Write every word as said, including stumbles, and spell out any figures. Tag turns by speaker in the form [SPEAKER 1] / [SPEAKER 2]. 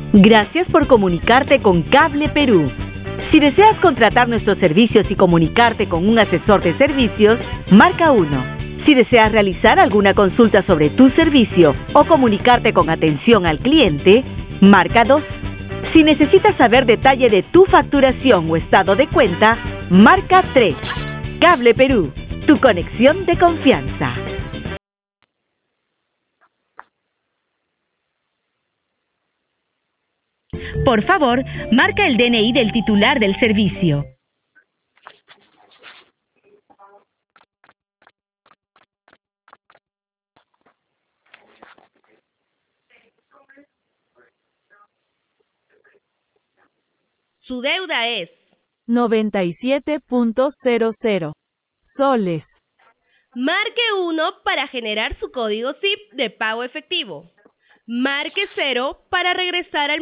[SPEAKER 1] Gracias por comunicarte con Cable Perú. Si deseas contratar nuestros servicios y comunicarte con un asesor de servicios, marca uno. Si deseas realizar alguna consulta sobre tu servicio o comunicarte con atención al cliente, marca dos. Si necesitas saber detalle de tu facturación o estado de cuenta, marca tres. Cable Perú, tu conexión de confianza. Por favor, marca el D N I del titular del servicio.
[SPEAKER 2] Su deuda es
[SPEAKER 3] noventa y siete punto cero cero soles.
[SPEAKER 2] Marque uno para generar su código S I P de pago efectivo. Marque cero para regresar al